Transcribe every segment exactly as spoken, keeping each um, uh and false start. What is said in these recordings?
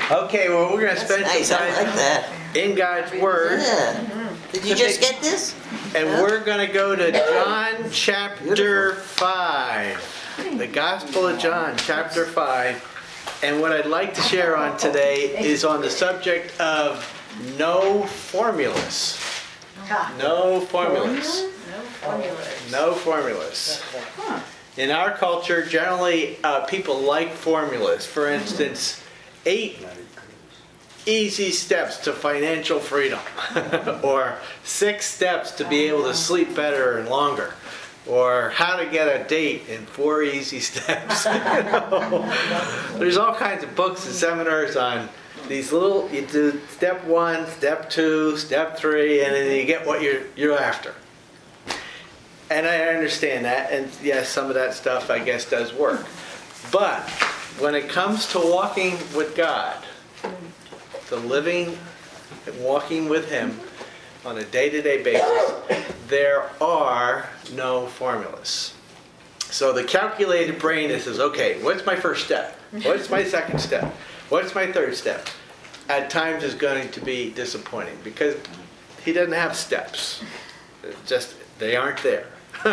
Okay, well, we're going to spend Nice, some I time like that. in God's Word. Yeah. Did you just get this? And Huh? we're going to go to John chapter five. The Gospel of John chapter five. And what I'd like to share on today is on the subject of no formulas. No formulas. No formulas. No formulas. In our culture, generally, uh, people like formulas. For instance, eight easy steps to financial freedom, or six steps to be able to sleep better and longer, or how to get a date in four easy steps. You know? There's all kinds of books and seminars on these little. You do step one, step two, step three, and then you get what you're you're after. And I understand that, and yes, some of that stuff I guess does work. But when it comes to walking with God, to living and walking with Him on a day-to-day basis, there are no formulas. So the calculated brain says, okay, what's my first step? What's my second step? What's my third step? At times is going to be disappointing because he doesn't have steps. It's just, they aren't there.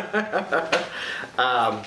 um,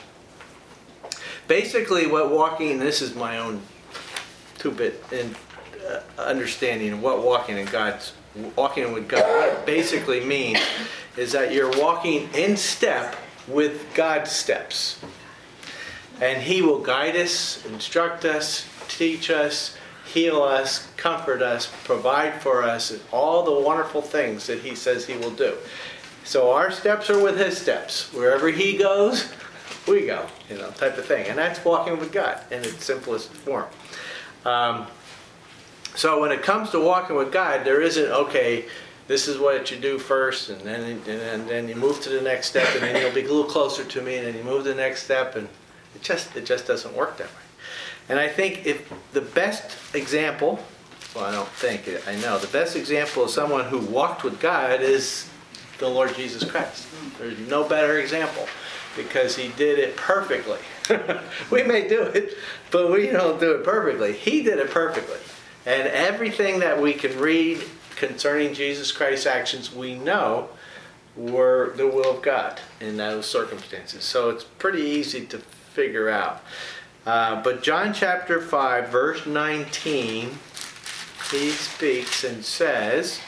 basically what walking, and this is my own two-bit in uh, understanding of what walking in God's walking with God, what it basically means is that you're walking in step with God's steps. And He will guide us, instruct us, teach us, heal us, comfort us, provide for us, and all the wonderful things that He says He will do. So our steps are with His steps. Wherever He goes, we go, you know, type of thing. And that's walking with God in its simplest form. Um, so when it comes to walking with God, there isn't, okay, this is what you do first, and then and then, then you move to the next step, and then you'll be a little closer to me, and then you move to the next step, and it just it just doesn't work that way. And I think if the best example, well, I don't think, I know, the best example of someone who walked with God is the Lord Jesus Christ. There's no better example because He did it perfectly. We may do it, but we don't do it perfectly. He did it perfectly. And everything that we can read concerning Jesus Christ's actions, we know were the will of God in those circumstances. So it's pretty easy to figure out. Uh, but John chapter five, verse nineteen, He speaks and says,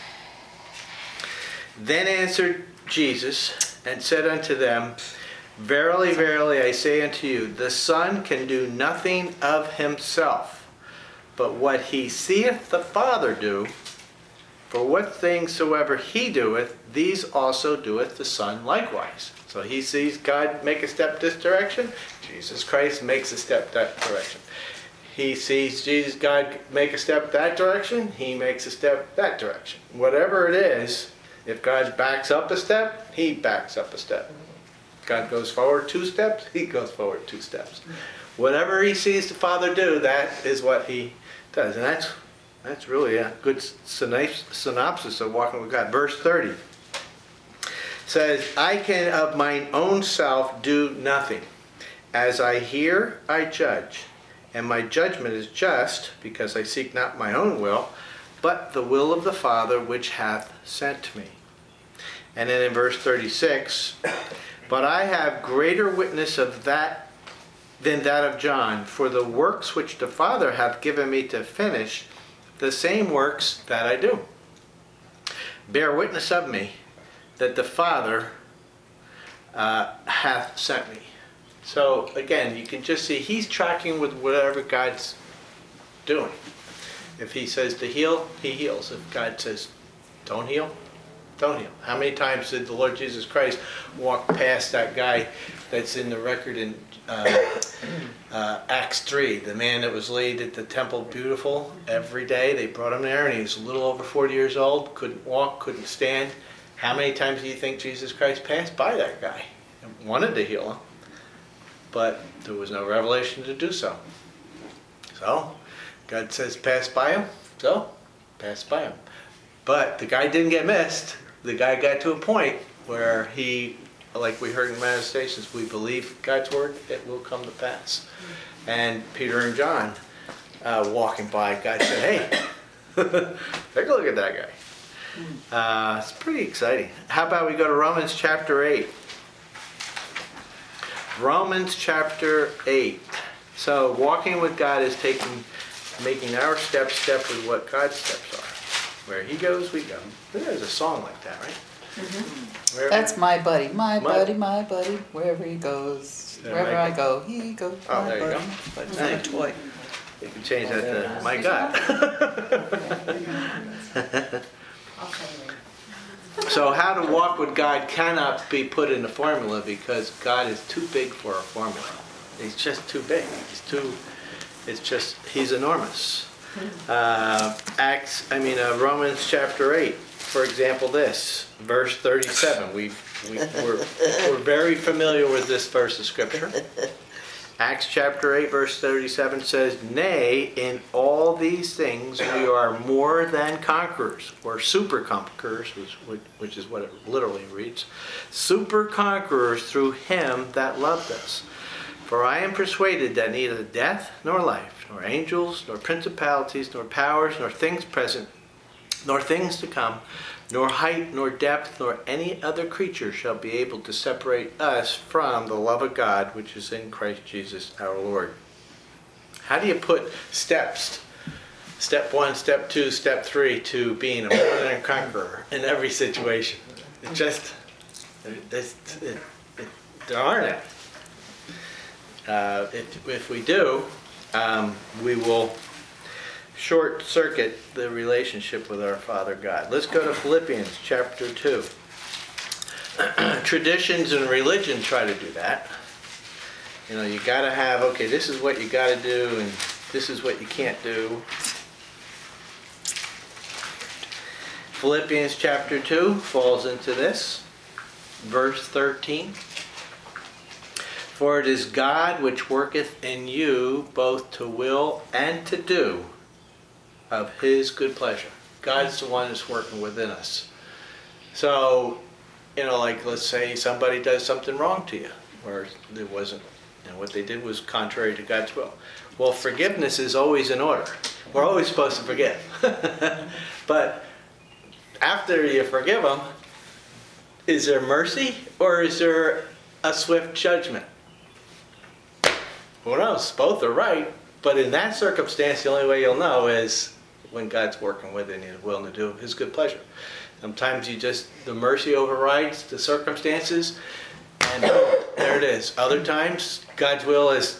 "Then answered Jesus and said unto them, Verily, verily, I say unto you, the Son can do nothing of himself, but what he seeth the Father do, for what things soever he doeth, these also doeth the Son likewise." So he sees God make a step this direction, Jesus Christ makes a step that direction. He sees Jesus, God make a step that direction, He makes a step that direction. Whatever it is, if God backs up a step, He backs up a step. God goes forward two steps, He goes forward two steps. Whatever He sees the Father do, that is what He does. And that's that's really a good synopsis of walking with God. Verse thirty says, "I can of mine own self do nothing. As I hear, I judge. And my judgment is just, because I seek not my own will, but the will of the Father which hath sent me." And then in verse thirty-six, "But I have greater witness of that than that of John, for the works which the Father hath given me to finish, the same works that I do, bear witness of me, that the Father uh, hath sent me." So again, you can just see He's tracking with whatever God's doing. If He says to heal, He heals. If God says don't heal, don't heal. How many times did the Lord Jesus Christ walk past that guy that's in the record in uh, uh, Acts three, the man that was laid at the temple beautiful every day? They brought him there and he was a little over forty years old, couldn't walk, couldn't stand. How many times do you think Jesus Christ passed by that guy and wanted to heal him? But there was no revelation to do so. So, God says pass by him, so pass by him. But the guy didn't get missed. The guy got to a point where he, like we heard in Manifestations, we believe God's word, it will come to pass. And Peter and John uh, walking by, God said, hey, take a look at that guy. Uh, it's pretty exciting. How about we go to Romans chapter eight? Romans chapter eight. So walking with God is taking, making our steps step with what God's steps are. Where He goes, we go. There's a song like that, right? Mm-hmm. That's my buddy, my, my buddy, my buddy. Wherever he goes, wherever I go, he goes. Oh, there you buddy. go. But it's not a toy. You can change that to my God. So how to walk with God cannot be put in a formula because God is too big for a formula. He's just too big. He's too. It's just He's enormous. Uh, Acts. I mean uh, Romans chapter eight. For example, this verse thirty-seven. We we we're, we're very familiar with this verse of scripture. Acts chapter eight verse thirty-seven says, "Nay, in all these things we are more than conquerors," or super conquerors, which, which is what it literally reads. "Super conquerors through Him that loved us. For I am persuaded that neither death nor life, nor angels, nor principalities, nor powers, nor things present, nor things to come, nor height, nor depth, nor any other creature shall be able to separate us from the love of God, which is in Christ Jesus our Lord." How do you put steps, step one, step two, step three, to being a more than a conqueror in every situation? It just, it, it, it, it, there aren't any. Uh, if, if we do, um, we will short circuit the relationship with our Father God. Let's go to Philippians chapter two. Traditions and religion try to do that. You know, you got to have, okay, this is what you got to do and this is what you can't do. Philippians chapter two falls into this. Verse thirteen. "For it is God which worketh in you both to will and to do of His good pleasure." God's the one that's working within us. So, you know, like let's say somebody does something wrong to you, or it wasn't, you know, what they did was contrary to God's will. Well, forgiveness is always in order. We're always supposed to forgive. But after you forgive them, is there mercy or is there a swift judgment? Who knows? Both are right. But in that circumstance, the only way you'll know is when God's working within you, willing to do His good pleasure. Sometimes you just, the mercy overrides the circumstances, and there it is. Other times, God's will is,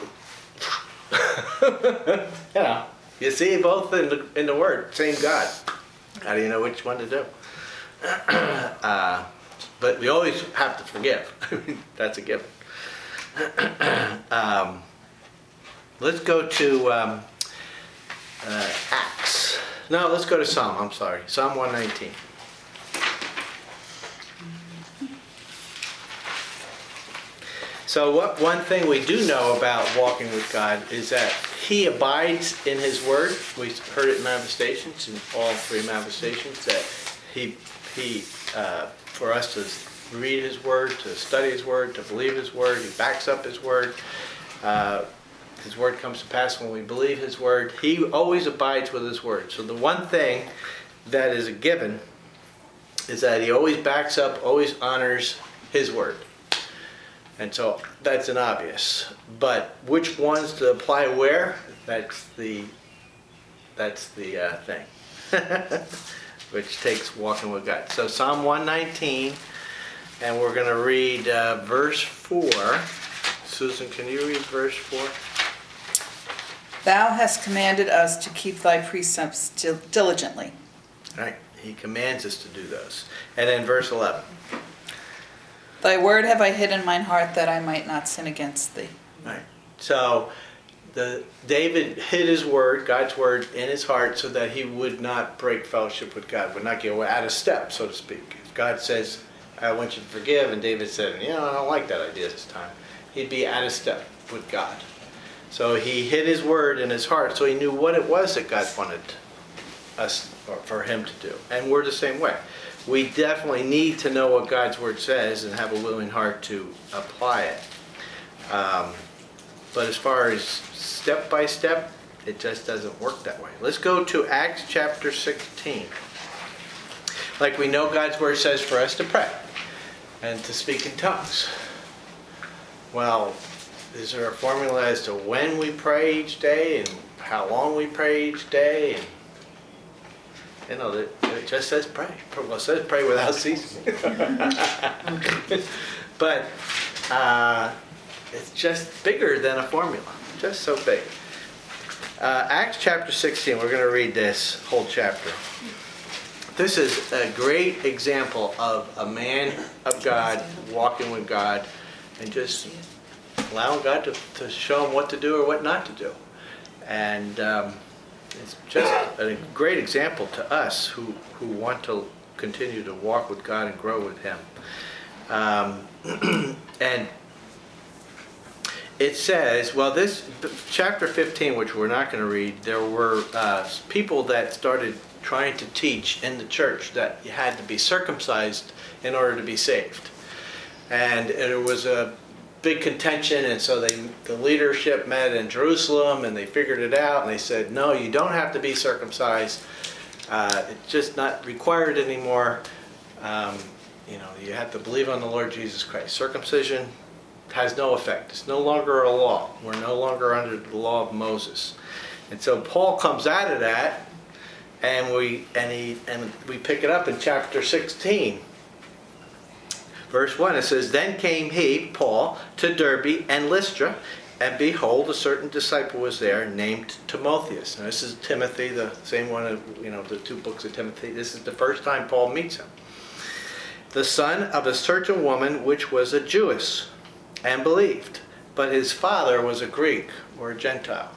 you know, you see both in the, in the Word, same God. How do you know which one to do? uh, but we always have to forgive. That's a given. um, let's go to um, uh, Acts. No, let's go to Psalm. I'm sorry. Psalm one nineteen. So what one thing we do know about walking with God is that He abides in His Word. We heard it in manifestations, in all three manifestations, that He, he uh, for us to read His Word, to study His Word, to believe His Word. He backs up His Word. Uh, His Word comes to pass when we believe His Word. He always abides with His Word. So the one thing that is a given is that He always backs up, always honors His Word. And so that's an obvious. But which ones to apply where? That's the that's the uh, thing. Which takes walking with God. So Psalm one nineteen, and we're going to read uh, verse four. Susan, can you read verse four? "Thou hast commanded us to keep Thy precepts diligently." Right. He commands us to do those. And then verse eleven. "Thy word have I hid in mine heart, that I might not sin against Thee." Right. So the David hid his word, God's word, in his heart so that he would not break fellowship with God, would not get out of step, so to speak. If God says, "I want you to forgive," and David said, "You know, I don't like that idea this time," he'd be out of step with God. So he hid his word in his heart so he knew what it was that God wanted us, or for him to do. And we're the same way. We definitely need to know what God's word says and have a willing heart to apply it. Um, but as far as step by step, It just doesn't work that way. Let's go to Acts chapter sixteen. Like we know God's word says for us to pray and to speak in tongues. Well, is there a formula as to when we pray each day and how long we pray each day? And, you know, it, it just says pray. Well, it says pray without ceasing. But uh, it's just bigger than a formula. Just so big. Uh, Acts chapter sixteen, we're going to read this whole chapter. This is a great example of a man of God walking with God and just allowing God to, to show him what to do or what not to do. And um, it's just a great example to us who, who want to continue to walk with God and grow with him. Um, and it says, well, this chapter fifteen, which we're not going to read, there were uh, people that started trying to teach in the church that you had to be circumcised in order to be saved. And it was a big contention, and so they, the leadership met in Jerusalem and they figured it out, and they said, no, you don't have to be circumcised. Uh, it's just not required anymore. Um, you know, you have to believe on the Lord Jesus Christ. Circumcision has no effect. It's no longer a law. We're no longer under the law of Moses. And so Paul comes out of that, and we and he and we pick it up in chapter sixteen. Verse one, it says, then came he, Paul, to Derbe and Lystra, and behold, a certain disciple was there named Timotheus. And this is Timothy, the same one of, you know, the two books of Timothy. This is the first time Paul meets him. The son of a certain woman which was a Jewess, and believed, but his father was a Greek, or a Gentile,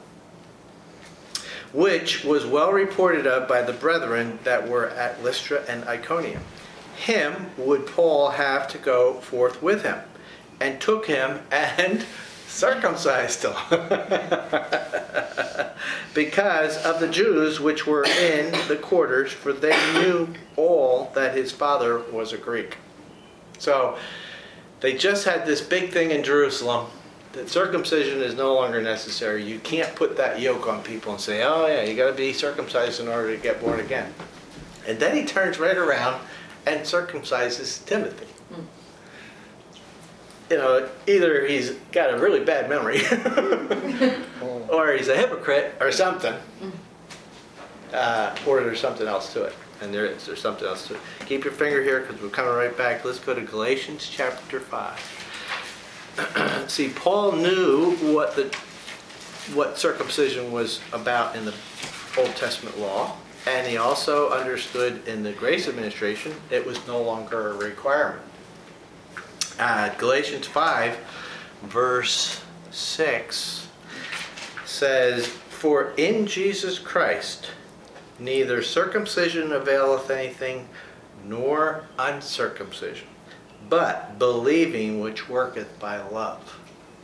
which was well reported of by the brethren that were at Lystra and Iconium. Him would Paul have to go forth with him, and took him and circumcised him, because of the Jews which were in the quarters, for they knew all that his father was a Greek. So they just had this big thing in Jerusalem that circumcision is no longer necessary. You can't put that yoke on people and say, oh yeah, you got to be circumcised in order to get born again. And then he turns right around and circumcises Timothy. Mm. You know, either he's got a really bad memory or he's a hypocrite or something. Mm. Uh, or there's something else to it. And there is. There's something else to it. Keep your finger here because we're coming right back. Let's go to Galatians chapter five. See, Paul knew what the what circumcision was about in the Old Testament law, and he also understood in the grace administration it was no longer a requirement. Uh, Galatians five, verse six says, for in Jesus Christ neither circumcision availeth anything, nor uncircumcision, but believing which worketh by love.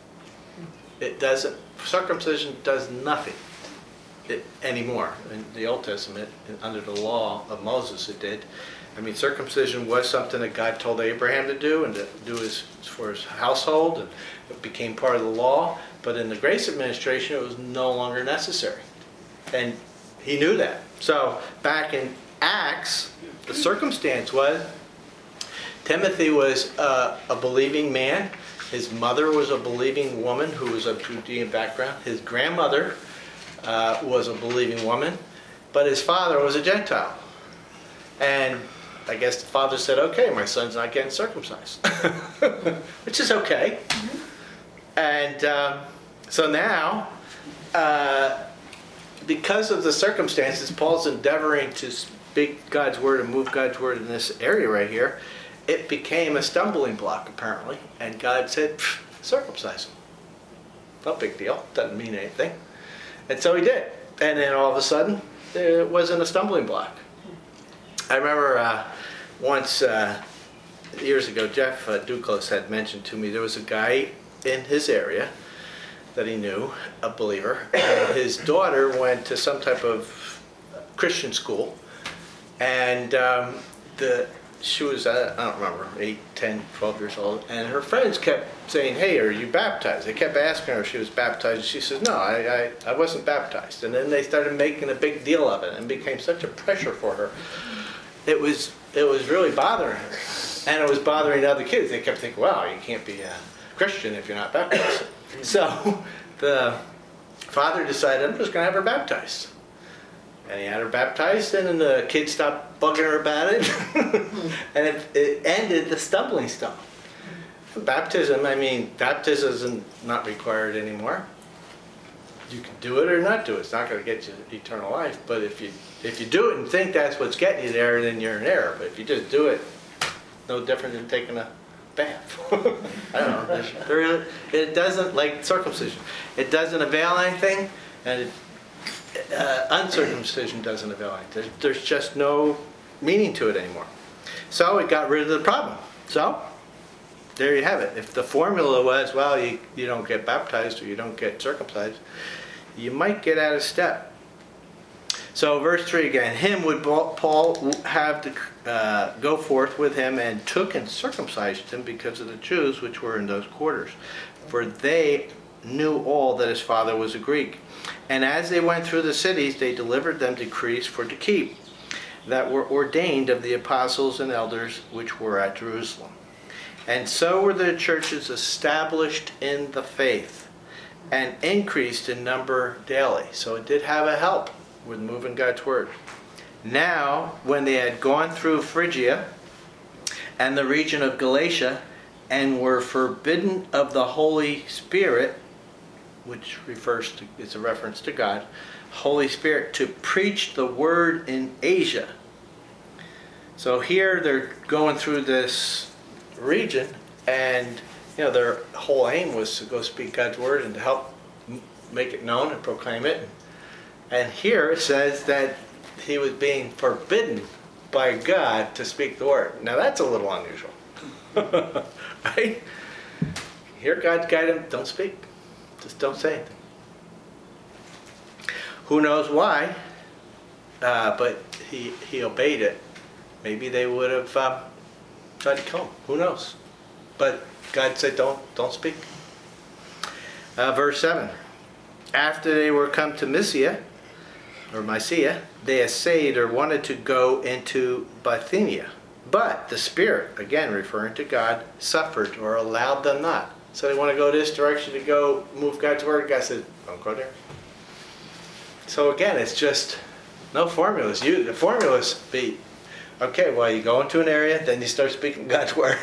It doesn't, circumcision does nothing it, anymore. In the Old Testament, under the law of Moses, it did. I mean, circumcision was something that God told Abraham to do and to do his, for his household, and it became part of the law. But in the grace administration, it was no longer necessary. And he knew that. So back in Acts, the circumstance was Timothy was uh, a believing man. His mother was a believing woman who was of Judean background. His grandmother uh, was a believing woman, but his father was a Gentile. And I guess the father said, okay, my son's not getting circumcised, which is okay. Mm-hmm. And um, so now, uh, because of the circumstances, Paul's endeavoring to speak God's word and move God's word in this area right here. It became a stumbling block, apparently, and God said, circumcise him. No big deal. Doesn't mean anything. And so he did. And then all of a sudden, it wasn't a stumbling block. I remember uh, once, uh, years ago, Jeff uh, Duclos had mentioned to me there was a guy in his area that he knew, a believer, and his daughter went to some type of Christian school, and um, the she was, uh, I don't remember, eight, ten, twelve years old, and her friends kept saying, hey, are you baptized? They kept asking her if she was baptized, and she says, no, I, I, I wasn't baptized. And then they started making a big deal of it, and it became such a pressure for her. It was, it was really bothering her, and it was bothering other kids. They kept thinking, wow, you can't be a Christian if you're not baptized. So the father decided, I'm just going to have her baptized. And he had her baptized, and then the kids stopped bugging her about it. And it, it ended the stumbling stone. Baptism, I mean, baptism is not required anymore. You can do it or not do it. It's not going to get you eternal life. But if you if you do it and think that's what's getting you there, then you're in error. But if you just do it, no different than taking a bath. I don't know. There, it doesn't, like circumcision, it doesn't avail anything, and it, Uh, uncircumcision doesn't avail anything. There's, there's just no meaning to it anymore. So it got rid of the problem. So there you have it. If the formula was, well, you, you don't get baptized or you don't get circumcised, you might get out of step. So verse three again, him would Paul have to uh, go forth with him, and took and circumcised him because of the Jews which were in those quarters. For they knew all that his father was a Greek. And as they went through the cities, they delivered them decrees for to keep, that were ordained of the apostles and elders which were at Jerusalem. And so were the churches established in the faith, and increased in number daily. So it did have a help with moving God's word. Now, when they had gone through Phrygia and the region of Galatia, and were forbidden of the Holy Spirit, which refers to, it's a reference to God, Holy Spirit, to preach the word in Asia. So here they're going through this region, and you know their whole aim was to go speak God's word and to help make it known and proclaim it. And here it says that he was being forbidden by God to speak the word. Now that's a little unusual. Right? Here God's guiding him, don't speak. Just don't say anything. Who knows why, uh, but he, he obeyed it. Maybe they would have um, tried to kill him. Who knows? But God said, don't, don't speak. Uh, verse seven. After they were come to Mysia, or Mysia, they essayed or wanted to go into Bithynia. But the Spirit, again referring to God, suffered or allowed them not. So they want to go this direction to go move God's word. God said, don't go there. So again, it's just no formulas. You the formulas be, okay, well you go into an area, then you start speaking God's word.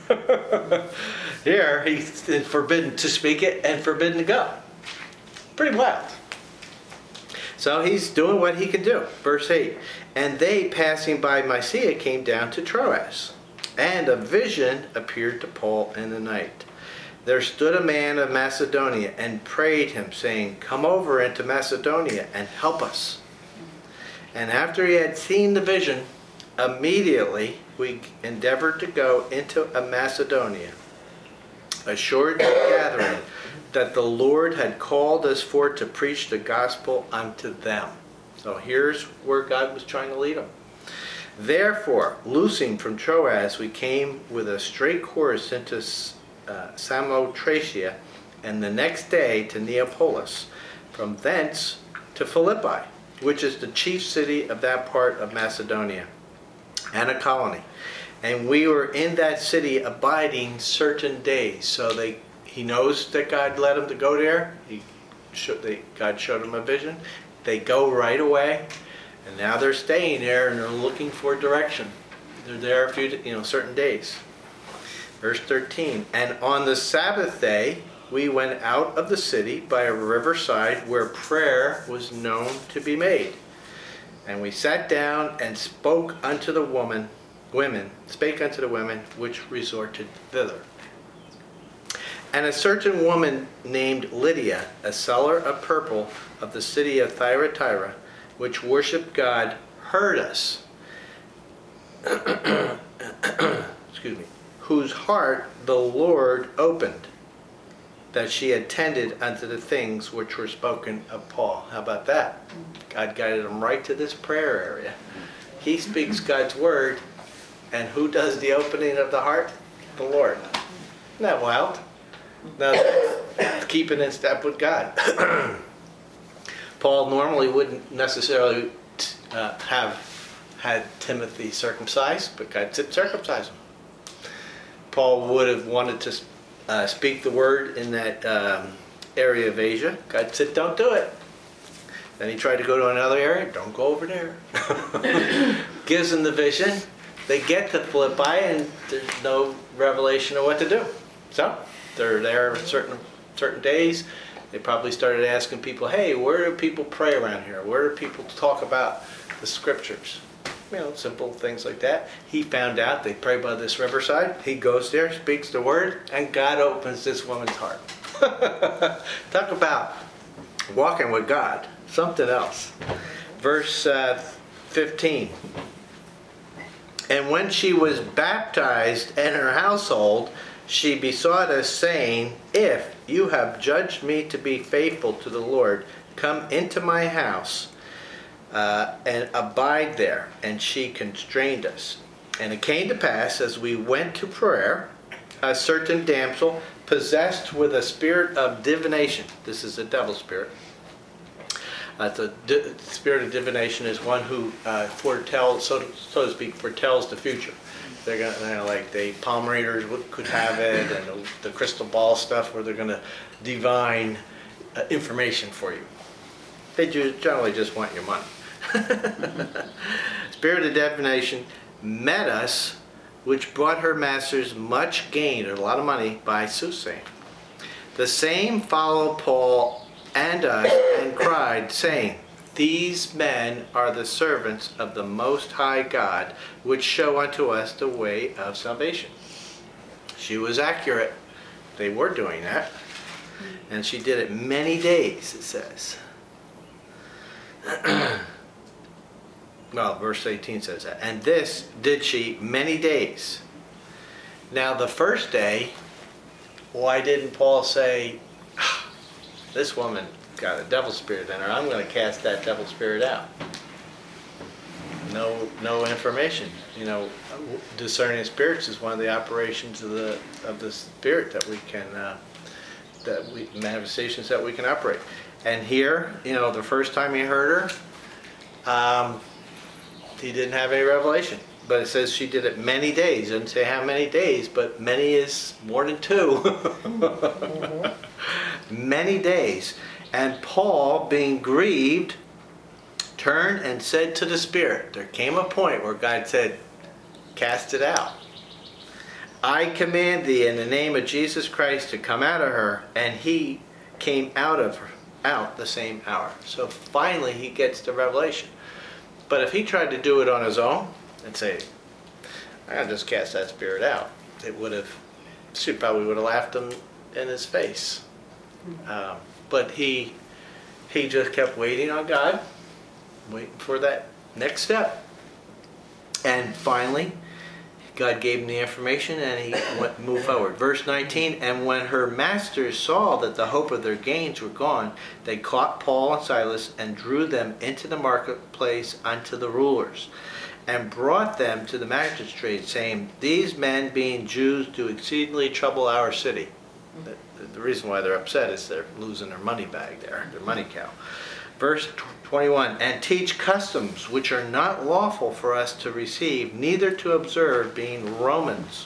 Here, he's forbidden to speak it and forbidden to go. Pretty wild. So he's doing what he can do. Verse eight. And they, passing by Mysia, came down to Troas. And a vision appeared to Paul in the night. There stood a man of Macedonia and prayed him, saying, come over into Macedonia and help us. And after he had seen the vision, immediately we endeavored to go into a Macedonia, assured the gathering that the Lord had called us for to preach the gospel unto them. So here's where God was trying to lead them. Therefore, loosing from Troas, we came with a straight course into uh, Samothracia, and the next day to Neapolis, from thence to Philippi, which is the chief city of that part of Macedonia, and a colony. And we were in that city abiding certain days. So they, he knows that God led him to go there. He showed, they, God showed him a vision. They go right away, and now they're staying there and they're looking for direction. They're there a few, you know, certain days. Verse thirteen. And on the Sabbath day we went out of the city by a riverside where prayer was known to be made. And we sat down and spoke unto the woman, women, spake unto the women which resorted thither. And a certain woman named Lydia, a seller of purple of the city of Thyatira, which worshipped God, heard us. Excuse me. Whose heart the Lord opened, that she attended unto the things which were spoken of Paul. How about that? God guided him right to this prayer area. He speaks God's word, And who does the opening of the heart? The Lord. Isn't that wild? Now, keeping in step with God. Paul normally wouldn't necessarily uh, have had Timothy circumcised, but God did circumcise him. Paul would have wanted to uh, speak the word in that um, area of Asia. God said, don't do it. Then he tried to go to another area. Don't go over there. Gives them the vision. They get to Philippi and there's no revelation of what to do. So they're there certain certain days. They probably started asking people, hey, where do people pray around here? Where do people talk about the scriptures? You know, simple things like that. He found out they pray by this riverside. He goes there, speaks the word, and God opens this woman's heart. Talk about walking with God. Something else. Verse uh, fifteen. And when she was baptized and her household, she besought us, saying, if you have judged me to be faithful to the Lord, come into my house uh, and abide there. And she constrained us. And it came to pass, as we went to prayer, a certain damsel, possessed with a spirit of divination. This is a devil spirit. Uh, the di- spirit of divination is one who uh, foretells, so to, so to speak, foretells the future. They're gonna, you know, like the palm readers would, could have it, and the, the crystal ball stuff, where they're going to divine uh, information for you. They ju- generally just want your money. Spirit of divination met us, which brought her masters much gain, or a lot of money, by soothsaying. The same followed Paul and us, and cried, saying, these men are the servants of the Most High God, which show unto us the way of salvation. She was accurate. They were doing that. And she did it many days, it says. Well, verse eighteen says that. And this did she many days. Now, the first day, why didn't Paul say, this woman got a devil spirit in her, I'm going to cast that devil spirit out? No, no information. You know, discerning spirits is one of the operations of the of the spirit that we can, uh, that we manifestations that we can operate. And here, you know, the first time he heard her, um, he didn't have any revelation. But it says she did it many days. It doesn't say how many days, but many is more than two. Mm-hmm. Many days. And Paul, being grieved, turned and said to the spirit. There came a point where God said, cast it out. I command thee in the name of Jesus Christ to come out of her. And he came out of her, out the same hour. So finally he gets the revelation. But if he tried to do it on his own and say, I'll just cast that spirit out, it would have, she probably would have laughed him in his face. Um, but he he just kept waiting on God, waiting for that next step. And finally, God gave him the information and he went moved forward. Verse nineteen, and when her masters saw that the hope of their gains were gone, they caught Paul and Silas and drew them into the marketplace unto the rulers, and brought them to the magistrates, saying, these men, being Jews, do exceedingly trouble our city. The, the reason why they're upset is they're losing their money bag there, their money cow. Verse twenty-one, and teach customs which are not lawful for us to receive, neither to observe, being Romans.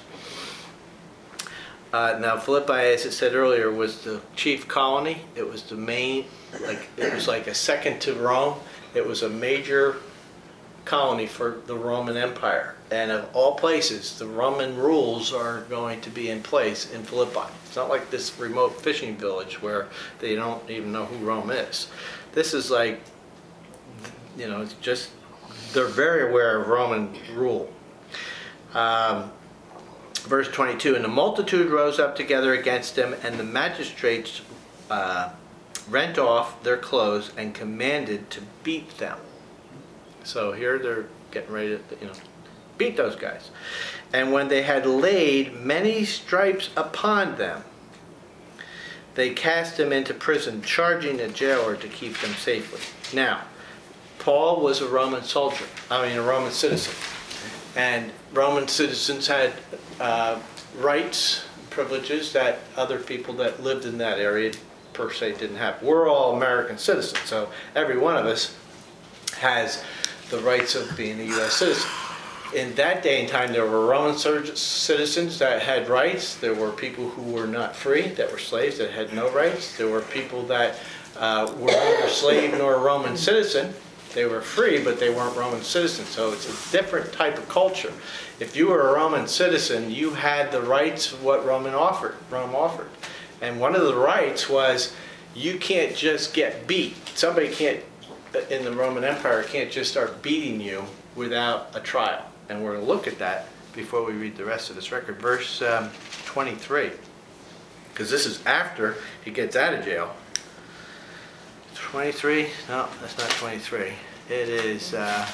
Uh, now Philippi, as it said earlier, was the chief colony. It was the main, like it was like a second to Rome. It was a major colony for the Roman Empire. And of all places, the Roman rules are going to be in place in Philippi. It's not like this remote fishing village where they don't even know who Rome is. This is like, you know, it's just, they're very aware of Roman rule. Um, verse twenty-two, and the multitude rose up together against him, and the magistrates uh, rent off their clothes and commanded to beat them. So here they're getting ready to, you know, beat those guys. And when they had laid many stripes upon them, they cast them into prison, charging the jailer to keep them safely. Now, Paul was a Roman soldier, I mean a Roman citizen. And Roman citizens had uh, rights, privileges that other people that lived in that area per se didn't have. We're all American citizens, so every one of us has the rights of being a U S citizen. In that day and time, there were Roman citizens that had rights. There were people who were not free, that were slaves, that had no rights. There were people that uh, were neither slave nor Roman citizen. They were free, but they weren't Roman citizens. So it's a different type of culture. If you were a Roman citizen, you had the rights of what Roman offered, Rome offered. And one of the rights was you can't just get beat. Somebody can't, in the Roman Empire, can't just start beating you without a trial. And we're going to look at that before we read the rest of this record. Verse um, twenty-three, because this is after he gets out of jail. twenty-three? No, that's not twenty-three. It is, uh,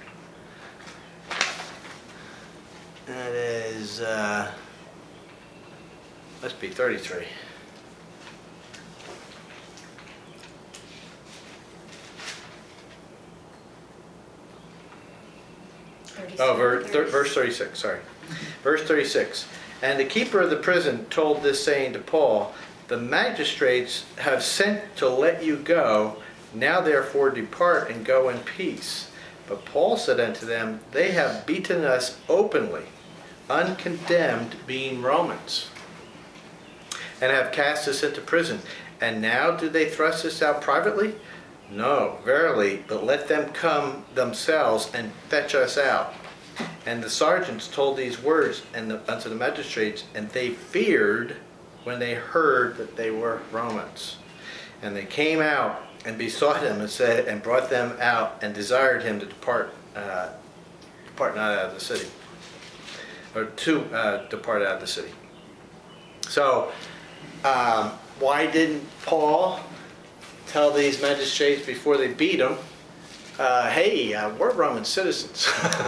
it is, uh, must be thirty-three. Oh, ver, thir, verse thirty-six, sorry. Verse thirty-six. And the keeper of the prison told this saying to Paul, the magistrates have sent to let you go. Now therefore depart and go in peace. But Paul said unto them, they have beaten us openly, uncondemned, being Romans, and have cast us into prison. And now do they thrust us out privately? No, verily, but let them come themselves and fetch us out. And the sergeants told these words and the, unto the magistrates, and they feared when they heard that they were Romans. And they came out and besought him and said, and brought them out and desired him to depart, uh, depart not out of the city, or to uh, depart out of the city. So, um, why didn't Paul tell these magistrates before they beat him, uh, hey, uh, we're Roman citizens?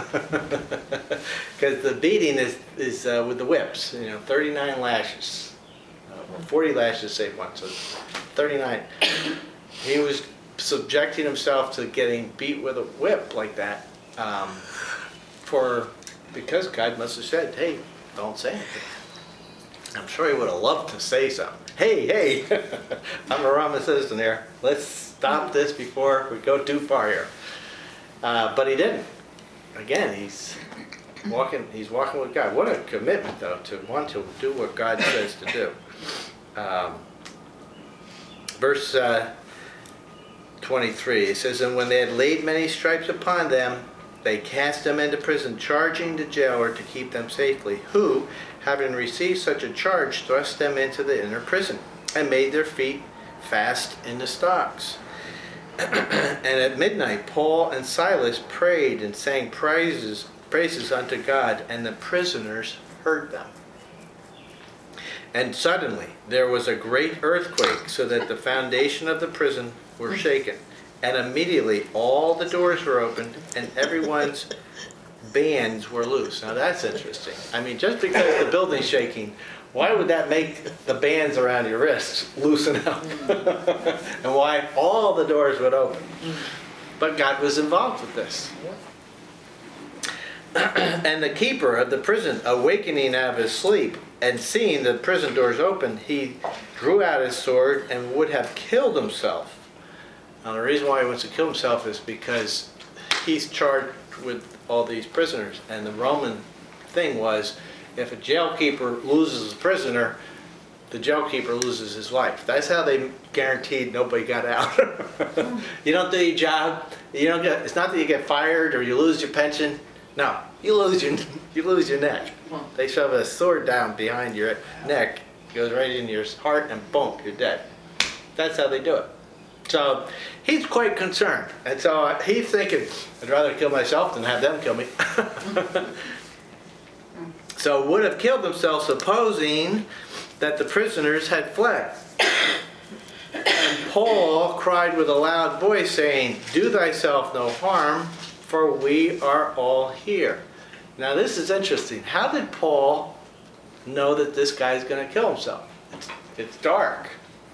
Because the beating is, is uh, with the whips, you know, thirty-nine lashes. Uh, well, forty lashes save one, so thirty-nine. He was subjecting himself to getting beat with a whip like that um, for because God must have said, hey, don't say anything. I'm sure he would have loved to say something. Hey, hey, I'm a Roman citizen here. Let's stop this before we go too far here. Uh, but he didn't. Again, he's walking. He's walking with God. What a commitment, though, to want to do what God says to do. Um, verse uh, twenty-three. It says, "And when they had laid many stripes upon them, they cast them into prison, charging the jailer to keep them safely, who, having received such a charge, thrust them into the inner prison, and made their feet fast in the stocks. And at midnight Paul and Silas prayed and sang praises, praises unto God, and the prisoners heard them. And suddenly there was a great earthquake, so that the foundation of the prison were shaken. And immediately all the doors were opened, and everyone's bands were loose." Now that's interesting. I mean, just because the building's shaking, why would that make the bands around your wrists loosen up? And why all the doors would open? But God was involved with this. "And the keeper of the prison, awakening out of his sleep, and seeing the prison doors open, he drew out his sword and would have killed himself." Now the reason why he wants to kill himself is because he's charged with all these prisoners. And the Roman thing was, if a jailkeeper loses a prisoner, the jailkeeper loses his life. That's how they guaranteed nobody got out. You don't do your job. You don't get. It's not that you get fired or you lose your pension. No, you lose your you lose your neck. They shove a sword down behind your neck, goes right in your heart, and boom, you're dead. That's how they do it. So he's quite concerned, and so he's thinking, I'd rather kill myself than have them kill me. So would have killed himself, supposing that the prisoners had fled. And Paul cried with a loud voice, saying, "Do thyself no harm, for we are all here." Now this is interesting. How did Paul know that this guy's going to kill himself? It's, it's dark.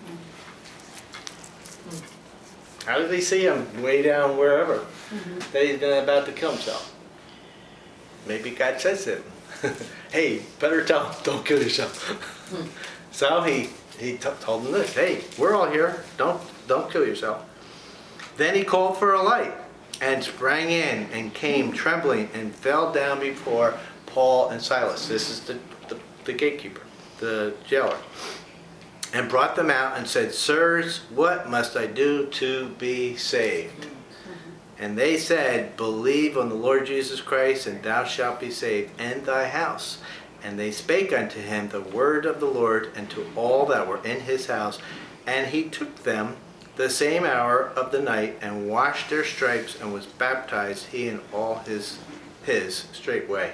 How did he see him way down wherever? Mm-hmm. That he's been about to kill himself? maybe God says it. Hey, better tell him, don't kill yourself. Hmm. So he, he t- told them this, hey, we're all here, don't, don't kill yourself. Then he called for a light and sprang in and came trembling and fell down before Paul and Silas. This is the, the, the gatekeeper, the jailer. And brought them out and said, sirs, what must I do to be saved? And they said, believe on the Lord Jesus Christ, and thou shalt be saved, and thy house. And they spake unto him the word of the Lord, and to all that were in his house. And he took them the same hour of the night, and washed their stripes, and was baptized, he and all his, his straightway.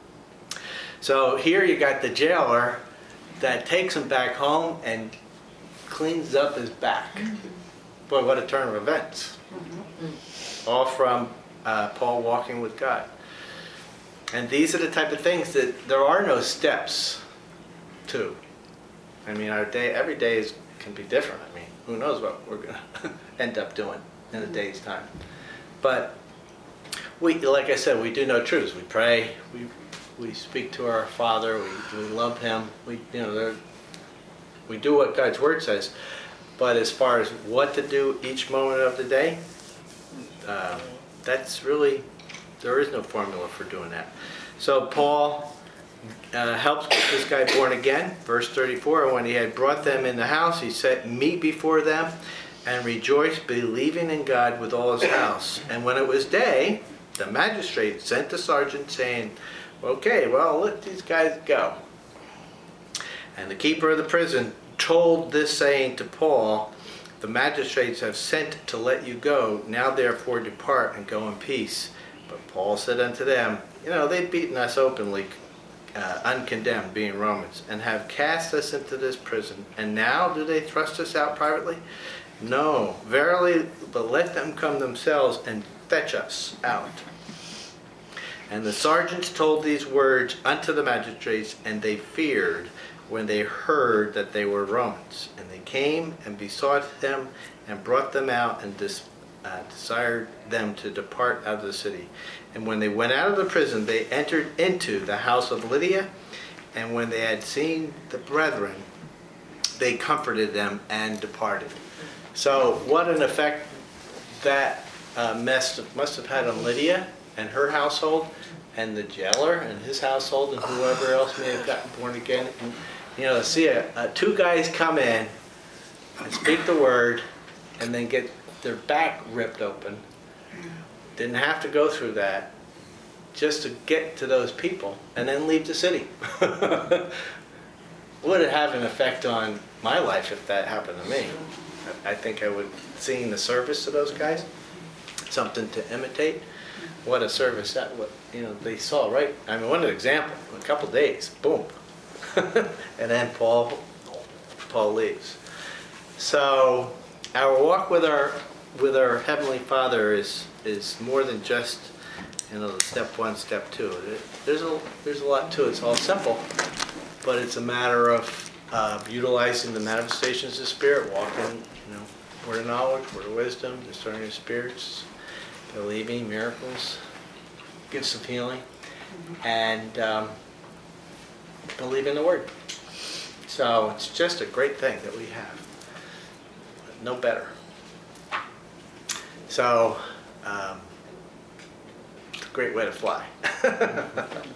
So here you got the jailer that takes him back home and cleans up his back. Boy, what a turn of events. All from uh, Paul walking with God. And these are the type of things that there are no steps to. I mean, our day, every day is, can be different. I mean, who knows what we're going to end up doing in a day's time. But we, like I said, we do know truths. We pray. We we speak to our Father. We, we love Him. We you know we do what God's Word says. But as far as what to do each moment of the day, uh, that's really, there is no formula for doing that. So Paul uh, helps get this guy born again. Verse thirty-four, and when he had brought them in the house, he set meat before them and rejoiced, believing in God with all his house. And when it was day, the magistrate sent the sergeant, saying, okay, well, let these guys go. And the keeper of the prison told this saying to Paul, the magistrates have sent to let you go. Now therefore depart and go in peace. But Paul said unto them, you know, they've beaten us openly, uh, uncondemned, being Romans, and have cast us into this prison. And now do they thrust us out privately? No, verily, but let them come themselves and fetch us out. And the sergeants told these words unto the magistrates, and they feared when they heard that they were Romans. And they came and besought them and brought them out and dis, uh, desired them to depart out of the city. And when they went out of the prison, they entered into the house of Lydia. And when they had seen the brethren, they comforted them and departed. So what an effect that uh, mess must have had on Lydia and her household, and the jailer and his household, and whoever else may have gotten born again. And, you know, see a, a, two guys come in and speak the word and then get their back ripped open. Didn't have to go through that just to get to those people and then leave the city. Would it have an effect on my life if that happened to me? I think I would, seeing the service of those guys, something to imitate. What a service that, what, you know, they saw, right? I mean, one example, a couple days, boom. And then Paul, Paul leaves. So our walk with our with our Heavenly Father is is more than just, you know, step one, step two. There's a there's a lot to it. It's all simple, but it's a matter of uh, utilizing the manifestations of Spirit, walking, you know, word of knowledge, word of wisdom, discerning of spirits, believing, miracles, gifts of healing, and um, believing the Word. So it's just a great thing that we have. No better. So um, it's a great way to fly.